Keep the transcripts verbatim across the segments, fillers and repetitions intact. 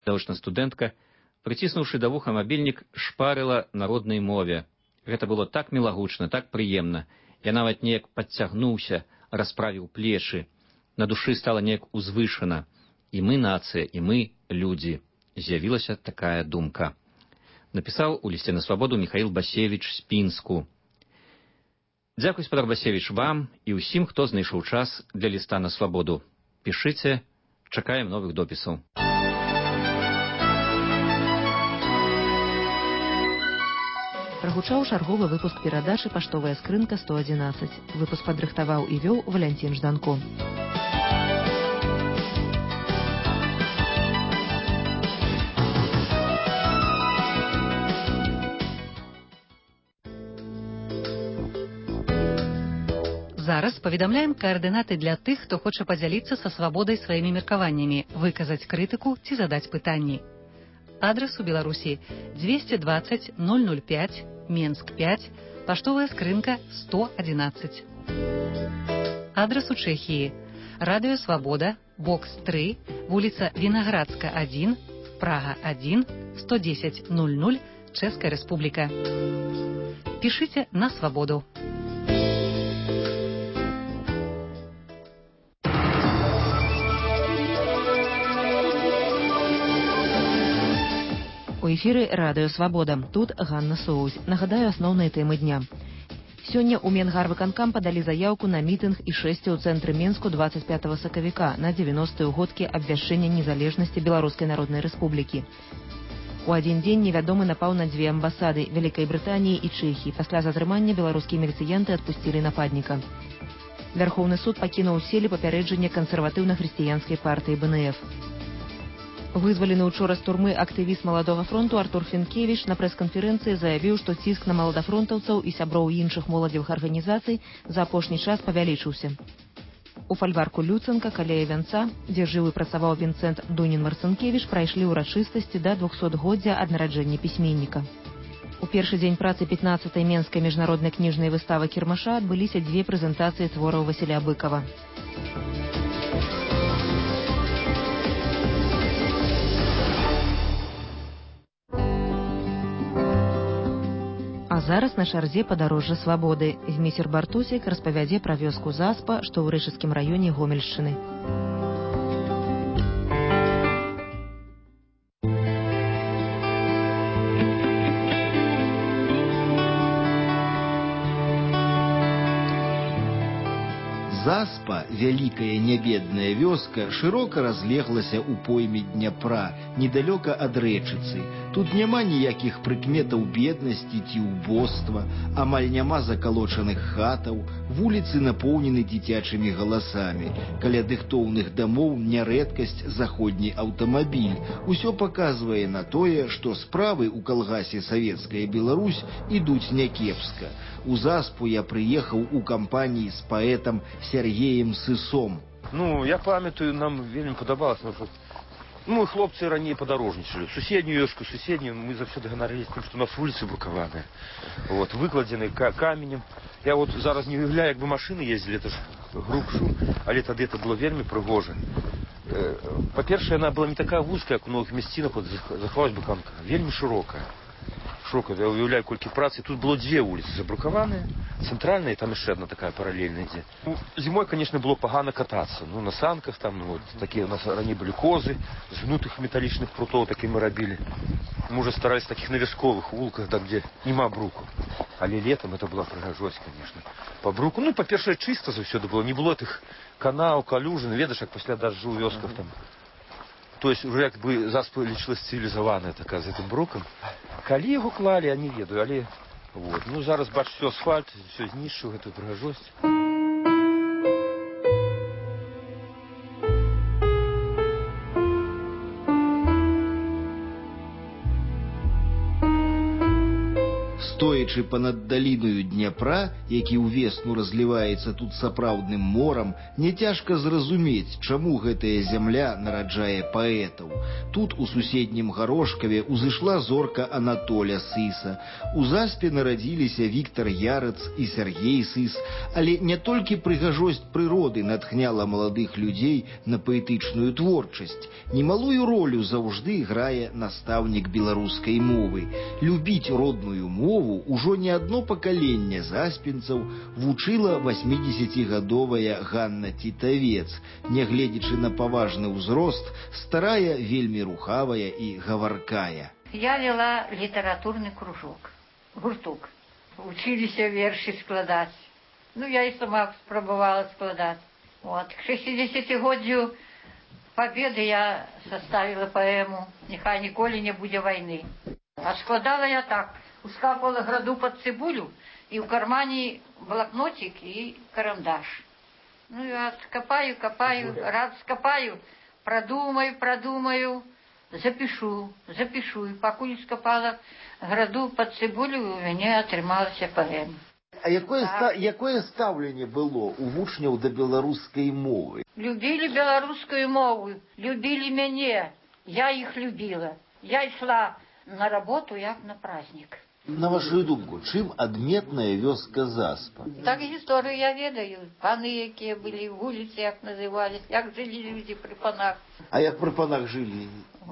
Відавочна студэнтка, прыціснуўшы да вуха мабільнік, шпарыла на роднай мове. Гэта было так мілагучна, так прыемна. Я нават неяк падцягнуўся, расправіў плечы. На душы стала неяк узвышана. І мы нацыя, і мы людзі. З'явілася такая думка. Напісаў у лісце на свабоду Міхаіл Басевіч з Пінску. Дзякуй, спадар Басевіч, вам і ўсім, хто знайшоў час для ліста на свабоду. Пішыце, чакаем новых допісаў. Прагучаў чарговы выпуск перадачы «Паштовая скрынка сто адзінаццаць». Выпуск падрыхтаваў і вёў Валянцін Жданко. Зараз паведамляем каардынаты для тых, хто хоча падзяліцца са свабодай сваімі меркаваннямі, выказаць крытыку ці задаць пытанні. Адрес у Беларусі двести двадцать ноль ноль пять, Менск пять, паштовая скрынка сто адзінаццаць. Адрес у Чэхіі. Радыё Свабода, бокс три, вуліца Вінаградска один, Прага один, сто десять ноль ноль, Чэшская Рэспубліка. Пішыце на свабоду. У эфіры радыё Свабода. Тут Ганна Соусь. Нагадаю асноўныя тэмы дня. Сёння ў Менгарвыканкам падалі заяўку на мітынг і шэсце ў цэнтры Менску двадцать пятого сакавіка на дзевяностыя ўгодкі абвяшчэння незалежнасці Беларускай Народнай Рэспублікі. У адзін дзень невядомы напаў на дзве амбасады Вялікай Брытаніі і Чэхіі. Пасля затрымання беларускія міліцыянты адпусцілі нападніка. Вярхоўны суд пакінуў у сіле папярэджанне кансерватыўна-хрысціянскай партыі бэ эн эф. Вызвалены учора з турмы актывіст Маладога фронту Артур Фінкевіч на прэс-канферэнцыі заявіў, што ціск на маладафронтаўцаў і сяброў іншых моладзевых арганізацый за апошні час павялічыўся. У фальварку Люценка, каля вянца, дзе жыў і працаваў Вінцэнт Дунін-Марцынкевіч, прайшлі ўрачыстасці да двухсотгоддзя ад нараджэння пісьменніка. У першы дзень працы пятнаццатай Менскай міжнароднай кніжнай выставы Кірмаша адбыліся дзве прэзентацыі твораў Васіля Быкава. А зараз на чарзе падарожжа свабоды. Зміцер Бартусік распавядзе пра вёску Заспа, што ў Рэчыцкім раёне Гомельшчыны. Заспа, вялікая нябедная вёска, шырока разлеглася ў пойме Дняпра, недалёка ад Рэчыцы. Тут няма ніякіх прыкметаў беднасці ці ўбоства, амаль няма закалочаных хатаў, вуліцы напоўнены дзіцячымі галасамі. Каля дыхтоўных дамоў нярэдкасць заходні аўтамабіль. Усё паказвае на тое, што справы ў калгасе Савецкая Беларусь ідуць някепска. У Заспу я прыехаў у кампаніі з паэтам Сергеем Сысом. Ну, я памятаю, нам вельмі падабалася. Ну, хлопцы раней падарожнічалі. Суседнюю вёску, суседнюю, мы заўсёды ганарыліся тым, што у нас вуліцы брукаваныя. Вот, выкладзены каменем. Я вот зараз не уяўляю, як бы машыны ездзілі, это ж грукшу, але тады это было вельмі прыгожа. Па-першае, яна была не такая вузкая, як у новых мясцінах, вот захавалась быканка, вельмі шырокая. Шока, я уяўляю, колькі працы. Тут было дзве вуліцы забрукаваныя, цэнтральная, і там яшчэ одна такая паралельная ідзе. Ну, зімой, конечно, было пагана катацца. Ну, на санках там, ну, вот, такія у нас раней былі козы, з гнутых металічных прутоў такі мы рабілі. Мы уже старались таких на вясковых вулках, там, где нема бруку. Але летом это была прыгажосць, конечно. По бруку, ну, па-першае, чыста заўсёды было. Не было тых канаў, калюжын, ведаеш, як пасля дажджу ў вёсках там. То есть уже як бы Заспа лічылась цывілізаваная такая з гэтым брукам. Калі яго клалі, я не ведаю, але вот. Ну зараз бач, все асфальт, все знішчыў гэтую прыгажосць. Стоячы панад даліною Дняпра, які ўвесну разліваецца тут сапраўдным морам, няцяжка зразумець, чаму гэтая зямля нараджае паэтаў. Тут, у суседнім Гарошкаве, узышла зорка Анатоля Сыса. У Заспе нарадзіліся Віктар Ярыц і Сергей Сыс, але не толькі прыгажосць прыроды натхняла маладых людзей на паэтычную творчасць. Немалую ролю заўжды грае настаўнік беларускай мовы. Любіць родную мову ужо не адно пакаленне заспенцаў вучыла васьмідзесяцігадовая Ганна Тітавец. Нягледзячы на паважны ўзрост, старая вельмі рухавая і гаваркая. Я вела літаратурны кружок, гурток. Учыліся вершы складаць. Ну, я і сама спрабавала складаць. Вот. К шестидесятигоддзю Победы я составила поэму «Нехай ніколі не будзе войны». А складала я так. Ускапала граду под цибулю, и в кармане блокнотик и карандаш. Ну, я копаю, копаю, раз скопаю, продумаю, продумаю, запишу, запишу. И покуль скопала граду под цибулю, у меня атрымалася поэма. А якое, ста, якое стаўленне было у вучняў да беларускай мовы? Любілі беларускую мову, любілі мяне, я іх любіла. Я ішла на работу, як на праздник. На вашу думку, чым адметная вёска Заспа? Так гісторыю я ведаю. Паны, якія былі, вуліцы, як назывались, як жылі людзі пры панах. А як пры панах жылі?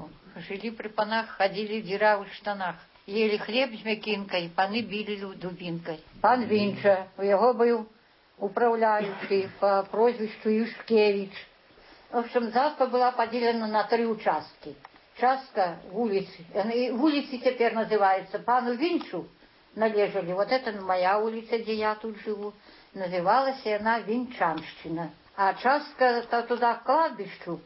Жылі пры панах, хадзілі в дзіравых штанах. Ели хлеб з мякінкай, паны білі дубінкай. Пан Вінча, у яго быў управляючы по прозвищу Юшкевич. В общем, Заспа была поделена на три участки. Частка улицы, улицы теперь называются, пану Винчу належали, вот это моя улица, где я тут живу, называлась она Винчанщина. А частка туда к кладбищу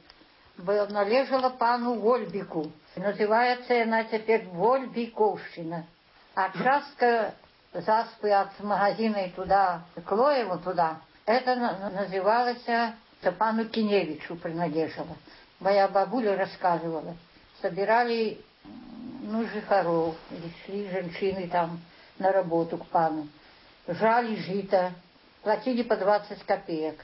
належала пану Вольбику, называется она теперь Вольбиковщина. А частка Заспы от магазина туда, к Лоеву туда, это называлось пану Киневичу принадлежало. Моя бабуля рассказывала. Собирали, ну, жихаров, шли женщины там на работу к пану, жали жито, платили по двадцать копеек.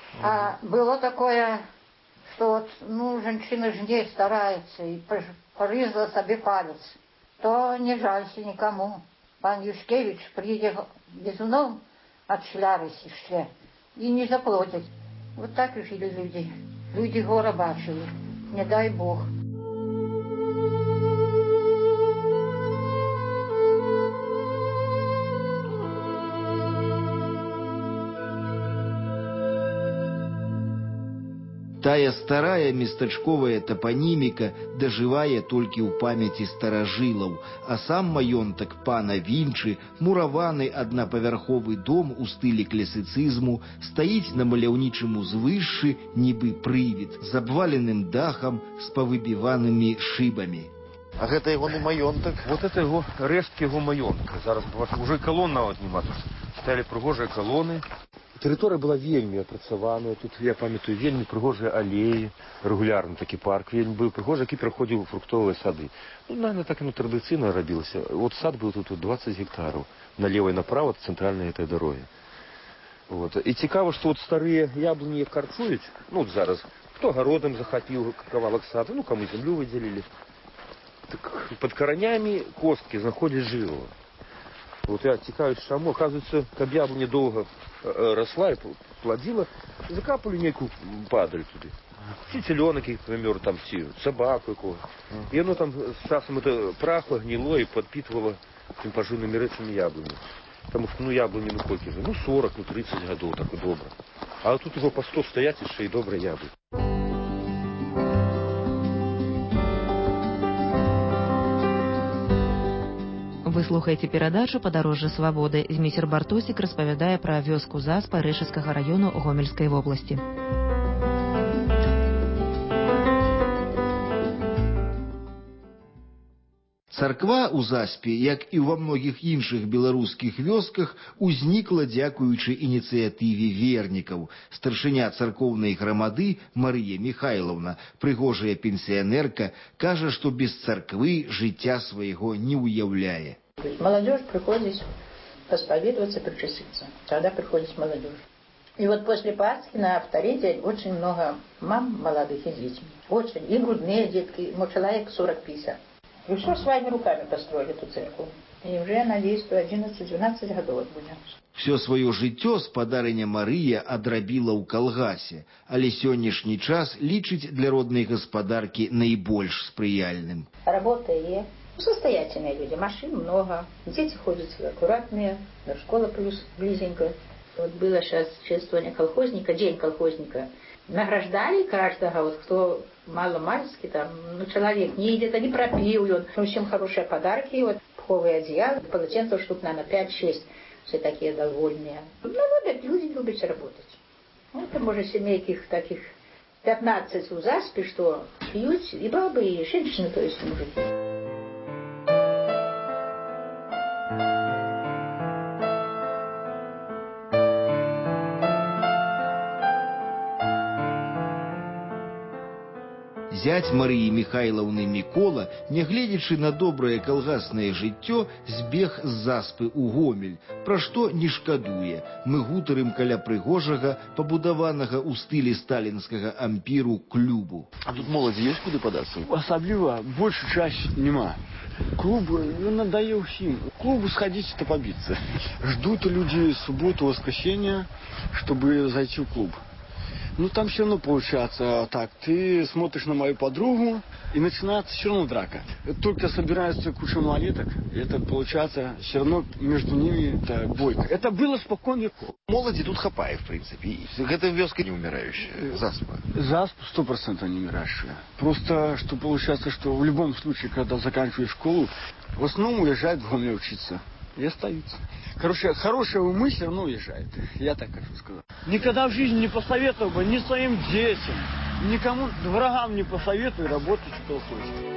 А было такое, что вот, ну, женщина жне старается и порезала себе палец, то не жалься никому. Пан Юшкевич придет безуном от шляри ще и не заплатит. Вот так и жили люди. Люди гора бачили, не дай Бог. Тая старая местачковая топоніміка дажывае толькі ў памяці старажылаў, а сам маёнтак пана Вінчы, мураваны аднапавярховы дом у стылі класіцызму, стаіць на маляўнічым узвышшы, нібы прывід, з абваленым дахам, з павыбіванымі шыбамі. А гэта ягоны маёнтак? Вот это его, рэшткі яго маёнтка. Зараз уже колон нават нема. Тут сталі прыгожыя колоны. Тэрыторыя была вельмі апрацаваная. Тут, я памятаю, вельмі прыгожыя алеі. Рэгулярны такі парк вельмі быў прыгожы, які праходзіў фруктовыя сады. Ну, наверное, так оно традыцыйна рабілася. Вот сад быў тут двадцать гектараў. Налево і направо от цэнтральнай этой дарогі. Вот. І цікава, што вот старыя яблыні карчуюць. Ну, вот зараз. Хто гародам захапіў кавалак саду, ну, каму зямлю выдзелілі. Так под коранями косткі знаходзяць жывого. Вот я цікавіць, чаму, оказывается, каб яблоня долго э, росла и плодила, закапали некую падаль туды. Ці теленок, який помер, там, ці собаку якого. И оно там с часом это прахло, гнило и подпитывало этим поживными речами яблони. Потому что, ну, яблони, ну, сколько же? Ну, сорок, ну, тридцать годов, так и добро. А тут его по сто стоять, еще и добрые яблони. Вы слухаеце перадачу «Падарожжа свабоды». Змейсер Бартосік распавядае пра вёску Заспа Рэшыцкага раёну Гомельскай вобласці. Царква ў Заспе, як і ва многіх іншых беларускіх вёсках, узнікла дзякуючы ініцыятыве вернікаў. Старшыня царкоўнай грамады Марыя Михайлаўна, прыгожая пенсіянерка, кажа, што без царквы жыцця свайго не ўяўляе. То есть молодежь приходит посповедоваться, причаститься. Тогда приходит молодежь. И вот после Пасхи на авторитете очень много мам молодых и детьми. Очень. И грудные детки, ну, человек сорок-пятьдесят. И все своими руками построили эту церковь. И уже, надеюсь, что одиннадцать-двенадцать годов будем. Все свое жыццё спадарыня Марыя адрабіла ў калгасе, але сённяшні час лічыць для роднай гаспадаркі найбольш спрыяльным. Работа есть. Состоятельные люди, машин много, дети ходят аккуратные, до школы плюс близенько. Вот было сейчас чествование колхозника, день колхозника. Награждали каждого, вот кто мало-мальски, там, ну, человек не идет, они пропил, он, ну, всем хорошие подарки, вот, пуховые одеяла, полотенца штук, наверное, пять-шесть, все такие довольные. Ну, любят, люди любят работать. Ну, это, может, семейки таких пятнадцать у Заспи, что пьют, и бабы, и женщины, то есть мужики. Зять Марыі Михайлаўны Мікола, нягледзячы на добрае калгаснае жыццё, збег з Заспы ў Гомель, пра што не шкадуе. Мы гутарым каля прыгожага, пабудаванага ў стылі сталінскага ампіру клубу. А тут моладзі ёсць куды падацца? Асабліва больше часці няма. Клуб ну, надоел всем. Клубу сходить-то побиться. Ждут люди субботу, воскресенье, чтобы зайти в клуб. Ну, там все равно получается так. Ты смотришь на мою подругу, и начинается все равно драка. Только собирается куча малолеток, и это получается все равно между ними это бойка. Это было спокон веков. Моладзі тут хапае, в принципе. Гэта вёска не умирающая. Заспа. Заспа сто процентов не умирающая. Просто, что получается, что в любом случае, когда заканчиваешь школу, в основном уезжают в Гомель учиться. И остаются. Короче, хорошие умы все равно уезжают. Я так хочу сказать. Никогда в жизни не посоветовал бы ни своим детям, никому, врагам не посоветую работать в колхозе.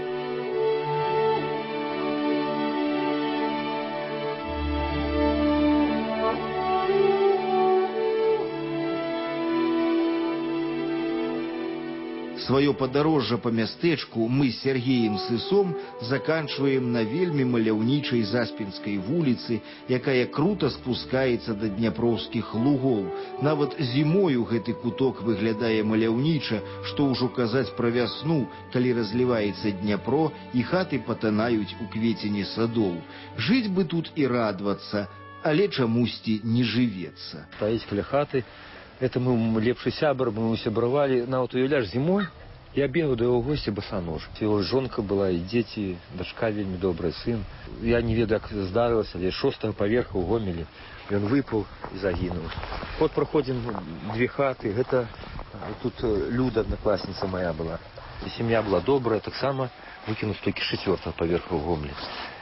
Свое падарожжа па мястэчку мы з Сергеем Сысом заканчваем на вельмі маляўнічай Заспенскай вуліцы, якая крута спускаецца да дняпроўскіх лугоў. Нават зімою гэты куток выглядае маляўніча, што ўжо казаць пра вясну, калі разліваецца Дняпро і хаты патанаюць у кветені садоў. Жыць бы тут і радавацца, але чамусьці не жывецца. Стаіць каля хаты. Это мы лепшы сябар, мы сябравалі. Нават уяўляш, зімой я бегаў да яго госці басанож. Яго жонка была, і дзеці, дачка вельмі добрая, сын. Я не ведаю, як здарылася, але шостага паверха ў Гомелі ён выпаў і загінуў. От праходзім две хаты. Гэта тут Люда, аднакласніца моя была. І сям'я была добрая, таксама выкінуў столькі чацвёртага паверха ў Гомелі.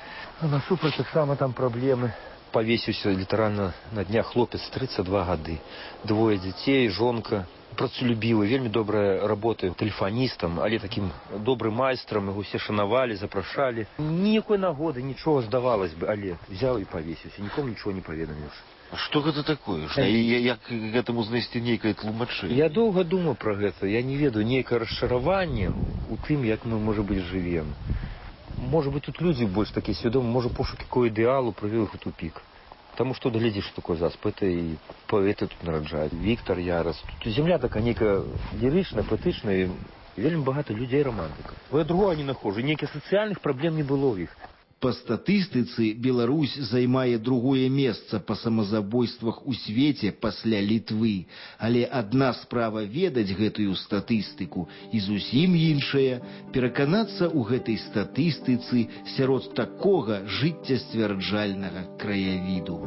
А насупраць таксама там праблемы. Повесіўся літаральна на днях хлопец, тридцать два гады. Двое дзяцей, жонка. Працалюбівы, вельмі добрая работа тэлефаністам, але такім добрым майстрам. Яго усе шанавалі, запрашалі. Ніякой нагоды, нічога, здавалось бы, але взяў і повесіўся. Нікому нічого не паведаміўшы. А што гэта такое? Што, як гэтаму знайсці нейкае тлумачэнне? Я доўга думаў пра гэта. Я не ведаю, нейкае расчараванне у тым, як мы, можа быць, жывем. Может быть, тут люди больше такие сведомые, может, пошук какого идеалу привел их в тупик. Потому что доглядишь, что такое Засп, это и поэты тут нараджают. Виктор Ярос. Тут земля такая некая лиричная, поэтичная, и вельми багато людей романтиков. Я другого не нахожу, неких социальных проблем не было у них. Па статыстыцы Беларусь займае другое месца па самазабойствах у свеце пасля Літвы. Але адна справа ведаць гэтую статыстыку і зусім іншая пераканацца ў гэтай статыстыцы сярод такога жыццясцвярджальнага краявіду.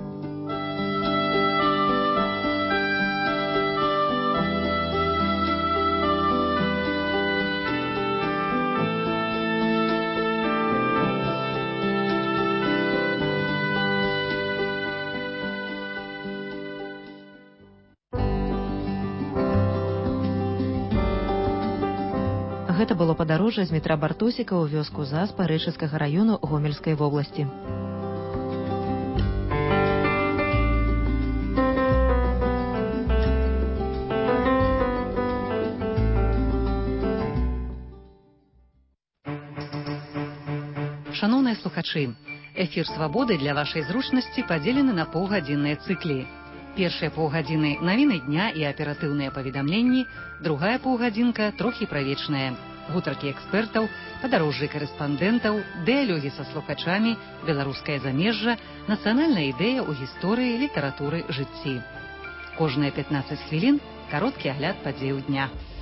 Гэта было падарожжа з метра Бартосіка ў вёску Заспа Рэчыцкага раёну Гомельскай вобласці. Шановныя слухачы, Эфір «Свабоды» для вашай зручнасці падзелены на паўгадзінныя цыклі. Першыя паўгадзіны навіны дня і аператыўныя паведамленні, другая паўгадзінка трохі правечная. Гутаркі экспертаў, падарожжы карэспандэнтаў, дыялогі са слухачамі, беларускае замежжа, нацыянальная ідэя ў гісторыі, літаратуры, жыцці. Кожныя пятнаццаць хвілін кароткі агляд падзеяў дня.